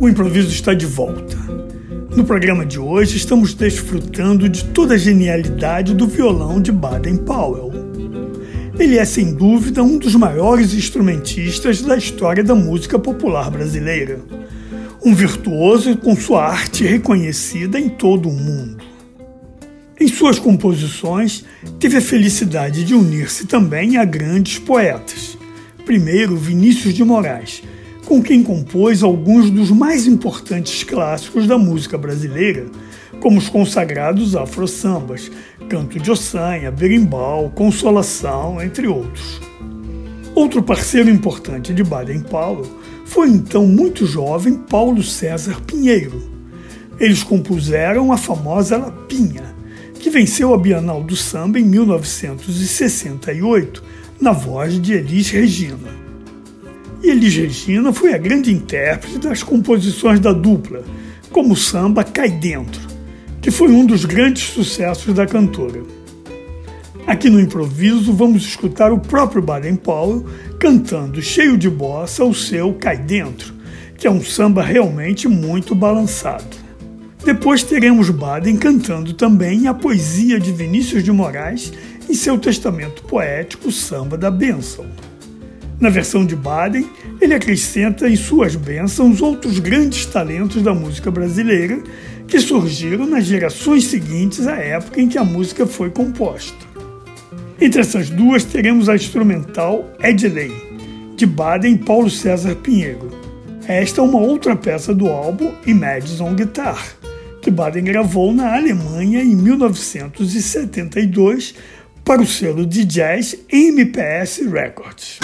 O improviso está de volta. No programa de hoje estamos desfrutando de toda a genialidade do violão de Baden-Powell. Ele é, sem dúvida, um dos maiores instrumentistas da história da música popular brasileira. Um virtuoso com sua arte reconhecida em todo o mundo. Em suas composições, teve a felicidade de unir-se também a grandes poetas. Primeiro, Vinícius de Moraes, com quem compôs alguns dos mais importantes clássicos da música brasileira, como os consagrados afro-sambas, Canto de Ossanha, Berimbau, Consolação, entre outros. Outro parceiro importante de Baden-Powell foi então muito jovem Paulo César Pinheiro. Eles compuseram a famosa Lapinha, que venceu a Bienal do Samba em 1968, na voz de Elis Regina. E Elis Regina foi a grande intérprete das composições da dupla, como o samba Cai Dentro, que foi um dos grandes sucessos da cantora. Aqui no improviso vamos escutar o próprio Baden-Powell cantando cheio de bossa o seu Cai Dentro, que é um samba realmente muito balançado. Depois teremos Baden cantando também a poesia de Vinícius de Moraes em seu testamento poético Samba da Bênção. Na versão de Baden, ele acrescenta em suas bênçãos outros grandes talentos da música brasileira que surgiram nas gerações seguintes à época em que a música foi composta. Entre essas duas teremos a instrumental Edley, de Baden e Paulo César Pinheiro. Esta é uma outra peça do álbum Images on Guitar, que Baden gravou na Alemanha em 1972 para o selo de jazz MPS Records.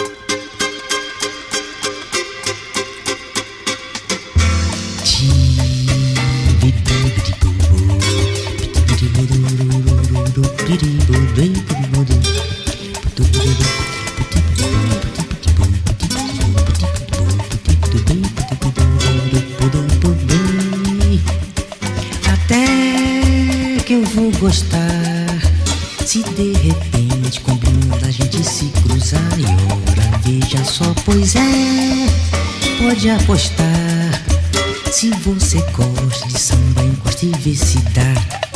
Até que eu vou gostar, se de repente combinando a gente se cruzar. E ora, veja só, pois é, pode apostar. Se você gosta de samba, encosta e vê se dá.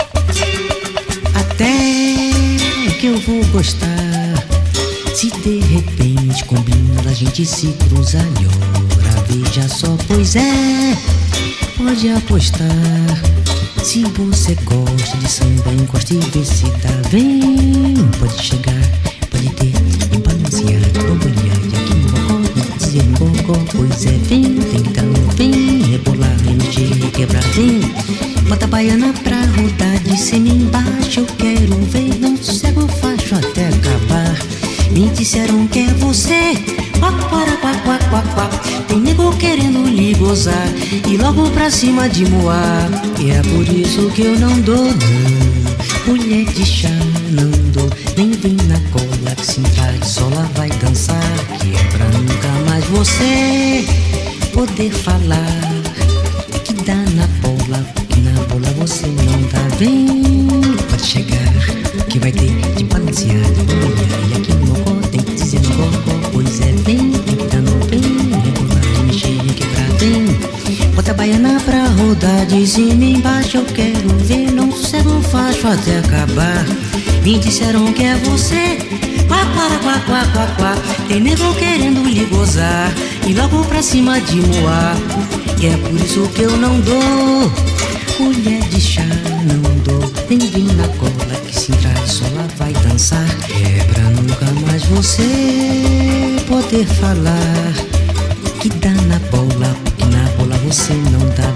Até que eu vou gostar, se de repente combinando a gente se cruzar. E ora, veja só, pois é, pode apostar. Se você gosta de samba, encosta e vê se dá. Vem, pode chegar, pode ter, vem balancear, bambolear. E aqui no bocó, dizer no bocó, pois é, vem, então vem, rebolar, mexer, quebrar, vem. Bota a baiana pra rodar, de cima embaixo eu quero ver. Não sossego, eu faço até acabar. Me disseram que é você, quá. Tem nego querendo lhe gozar e logo pra cima de moar. E é por isso que eu não dou, não. Mulher de chá, não dou. Nem vem na cola que se invade, só lá vai dançar. Que é pra nunca mais você poder falar. Que dá na bola, que na bola você não dá. Vem, pode chegar, que vai ter de balancear, de bambolear. E aqui no mocó tem que dizer no cocó, pois é, vem, tem que dar no vem, rebolar, mexer, quebrar, vem. Bota a baiana pra rodar, de cima embaixo eu quero ver. Não sossego, faço até acabar. Me disseram que é você, quá. Tem nego querendo lhe gozar e logo pra cima de moar. E é por isso que eu não dou, mulher de chá, não dou. Nem vem na cola que se traz, só lá vai dançar. É pra nunca mais você poder falar. Que dá na bola, que na bola você não dá.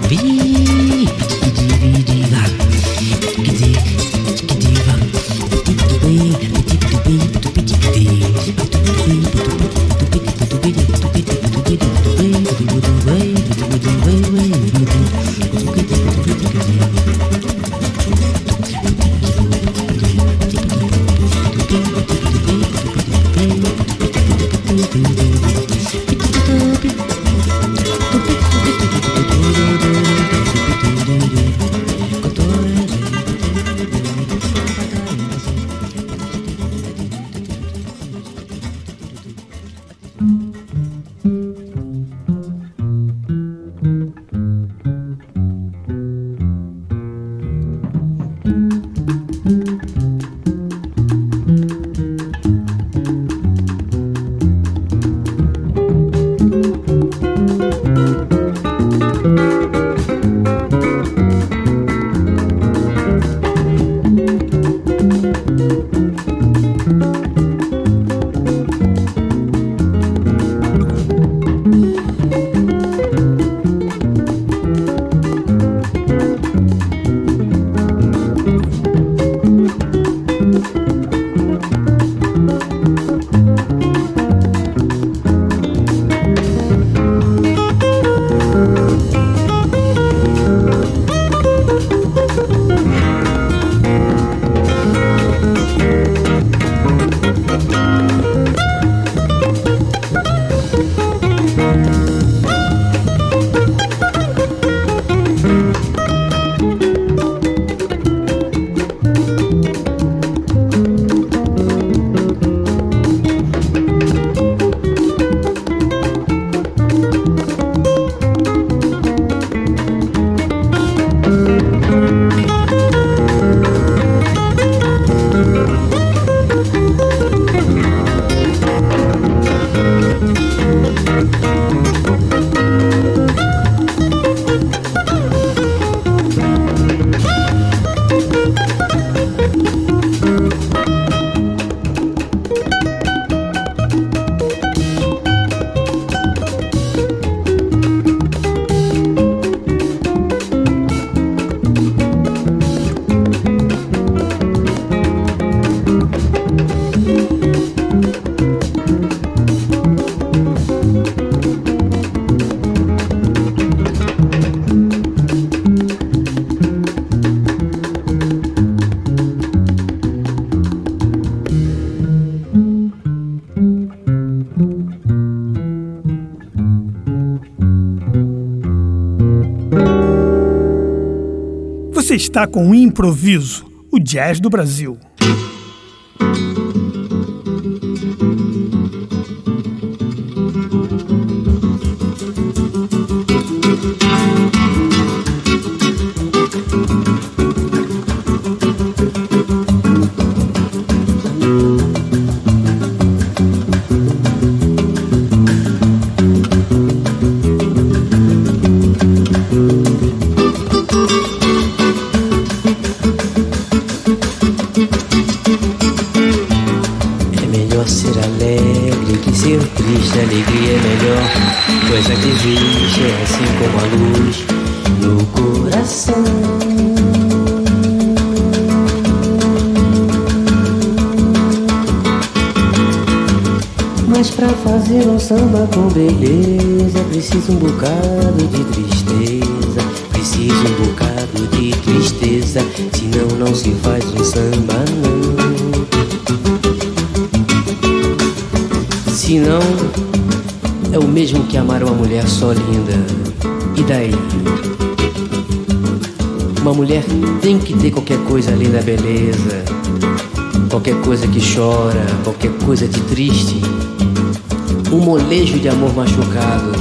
Você está com o Improviso, o jazz do Brasil. Alegria é melhor coisa que existe, é assim como a luz no coração. Mas pra fazer um samba com beleza, preciso um bocado de tristeza, preciso um bocado de tristeza, senão não se faz um samba não. Senão é o mesmo que amar uma mulher só linda. E daí? Uma mulher tem que ter qualquer coisa além da beleza, qualquer coisa que chora, qualquer coisa de triste, um molejo de amor machucado,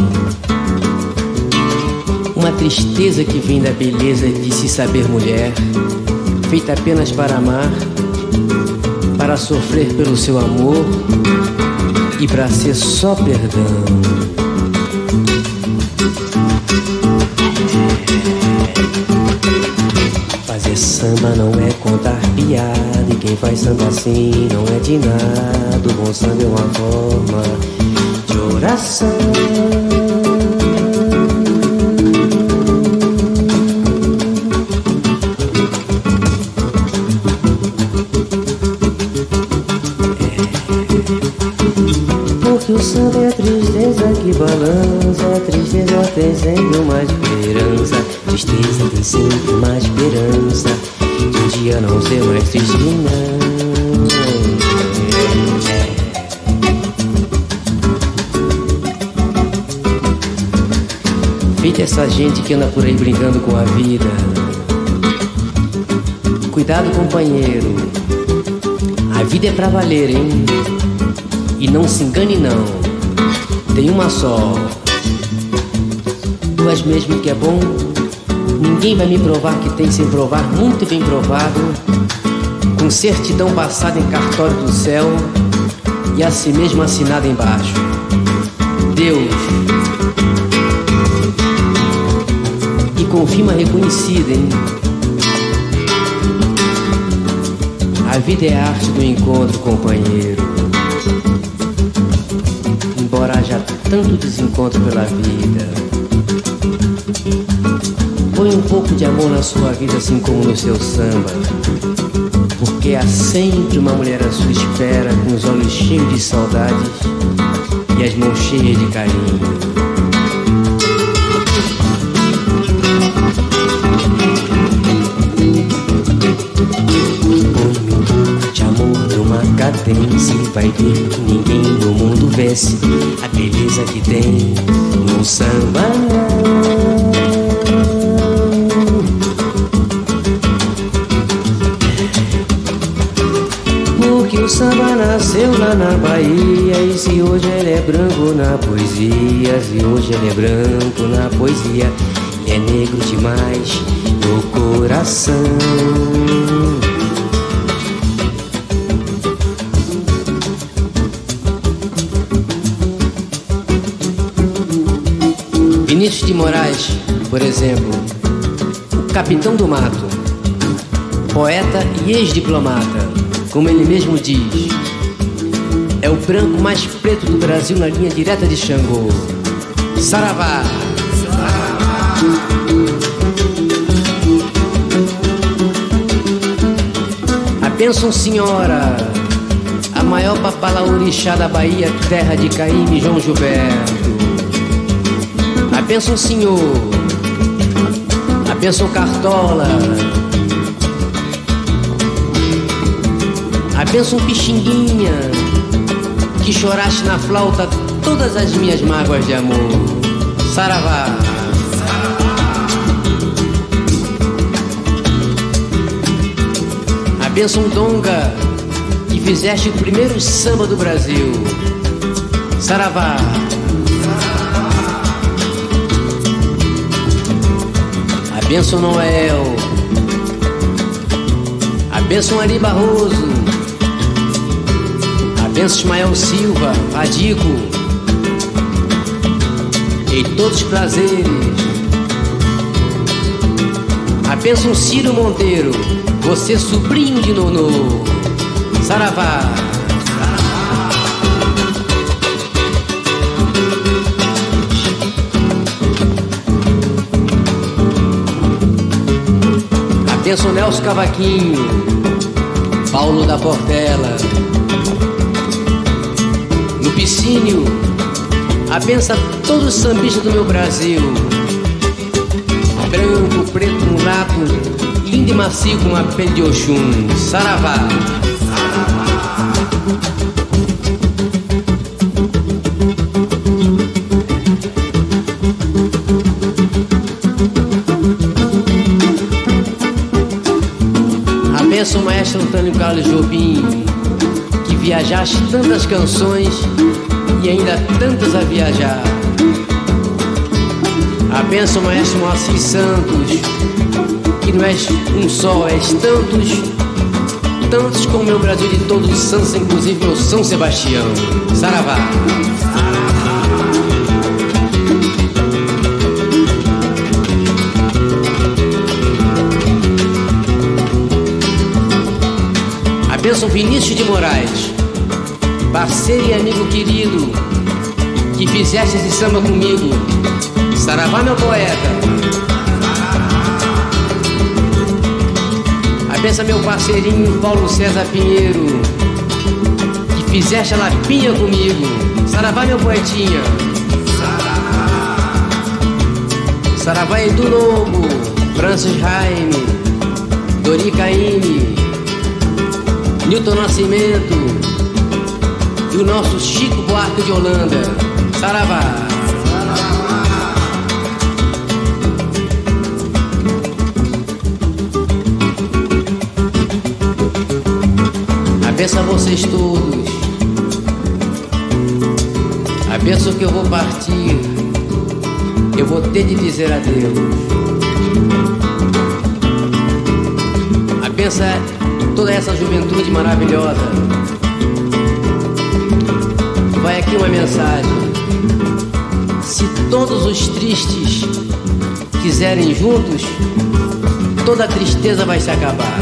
uma tristeza que vem da beleza de se saber mulher, feita apenas para amar, para sofrer pelo seu amor e pra ser só perdão. Fazer samba não é contar piada, e quem faz samba assim não é de nada. O bom samba é uma forma de oração. O samba é a tristeza que balança, a tristeza tem sempre uma esperança, tristeza tem sempre uma esperança de um dia não ser mais triste não. Feita essa gente que anda por aí brincando com a vida, cuidado companheiro, a vida é pra valer, hein? E não se engane não, tem uma só, duas mesmo que é bom. Ninguém vai me provar que tem sem provar, muito bem provado, com certidão passada em cartório do céu e assim mesmo assinada embaixo. Deus, e com firma reconhecida, hein? A vida é a arte do encontro, companheiro. Embora haja tanto desencontro pela vida, põe um pouco de amor na sua vida, assim como no seu samba, porque há sempre uma mulher à sua espera, com os olhos cheios de saudades e as mãos cheias de carinho. Cadência, vai ver que ninguém no mundo vence a beleza que tem no samba. Porque o samba nasceu lá na Bahia, e se hoje ele é branco na poesia, se hoje ele é branco na poesia, ele é negro demais no coração. Vinícius de Moraes, por exemplo, o capitão do mato, poeta e ex-diplomata, como ele mesmo diz, é o branco mais preto do Brasil na linha direta de Xangô. Saravá! A bênção senhora, a maior papalaorixá da Bahia, terra de Caíme e João Gilberto. A bênção senhor, a bênção Cartola, a bênção Pixinguinha, que choraste na flauta todas as minhas mágoas de amor. Saravá. bênção donga que fizeste o primeiro samba do Brasil. Saravá. A bênção Noel, a bênção Ari Barroso, a bênção Ismael Silva, Adico, e todos os prazeres. A bênção Ciro Monteiro, você sobrinho de Nonô. Saravá. A bênção Nelson Cavaquinho, Paulo da Portela. No Piscínio, a bênção a todos os sambistas do meu Brasil. Branco, preto, mulato, lindo e macio com a pele de Oxum. Saravá. A bênção maestro Antônio Carlos Jobim, que viajaste tantas canções e ainda tantas a viajar. A bênção maestro Moacir Santos, que não és um só, és tantos como meu Brasil de todos os santos, inclusive meu São Sebastião. Saravá. A bênção Vinícius de Moraes, parceiro e amigo querido, que fizeste esse samba comigo. Saravá, meu poeta. A bênção meu parceirinho Paulo César Pinheiro, que fizeste a lapinha comigo. Saravá, meu poetinha. Saravá Edu Lobo, Francis Raime, Dori Caymmi, Nilton Nascimento e o nosso Chico Buarque de Holanda. Saravá. A bênção a vocês todos, a bênção que eu vou partir, eu vou ter de dizer adeus. A bênção é toda essa juventude maravilhosa. Vai aqui uma mensagem: se todos os tristes quiserem juntos, toda a tristeza vai se acabar.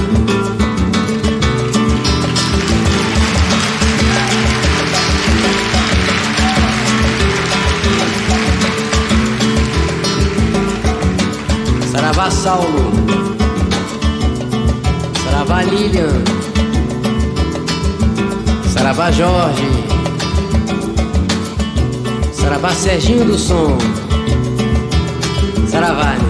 Saravá Saulo, Saravá Lilian, Saravá Jorge, Saravá Serginho do Som. Saravá, né?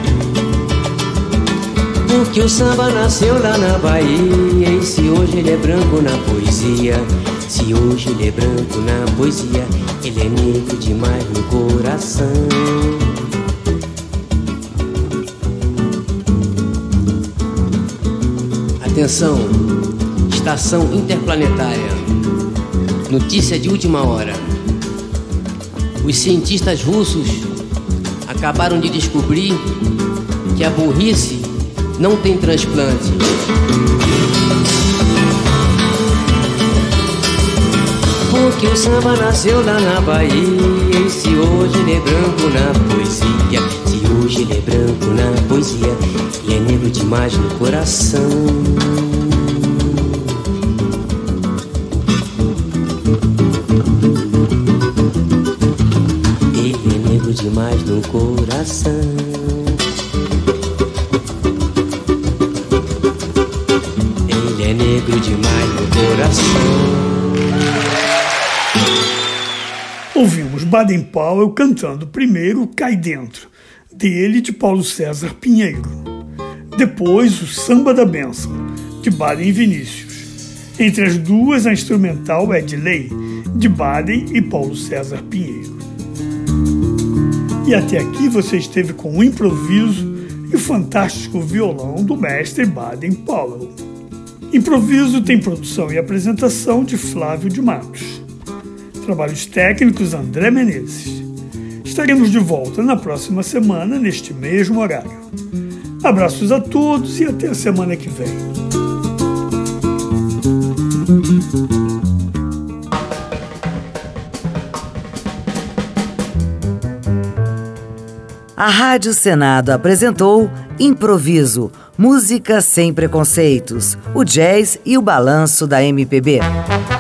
Porque o samba nasceu lá na Bahia, e se hoje ele é branco na poesia, se hoje ele é branco na poesia, ele é negro demais no coração. Atenção, estação interplanetária, notícia de última hora. Os cientistas russos acabaram de descobrir que a burrice não tem transplante. Porque o samba nasceu lá na Bahia, e se hoje ele é branco na poesia, se hoje ele é branco na poesia, ele é negro demais no coração. Ele é negro demais no coração. Ele é negro demais no coração. Ouvimos Baden Powell cantando primeiro Cai Dentro, dele de Paulo César Pinheiro. Depois o Samba da Bênção, de Baden e Vinícius. Entre as duas, a instrumental é de Lei, de Baden e Paulo César Pinheiro. E até aqui você esteve com o improviso e o fantástico violão do mestre Baden Powell. Improviso tem produção e apresentação de Flávio de Matos. Trabalhos técnicos André Menezes. Estaremos de volta na próxima semana, neste mesmo horário. Abraços a todos e até a semana que vem. A Rádio Senado apresentou Improviso, música sem preconceitos, o jazz e o balanço da MPB.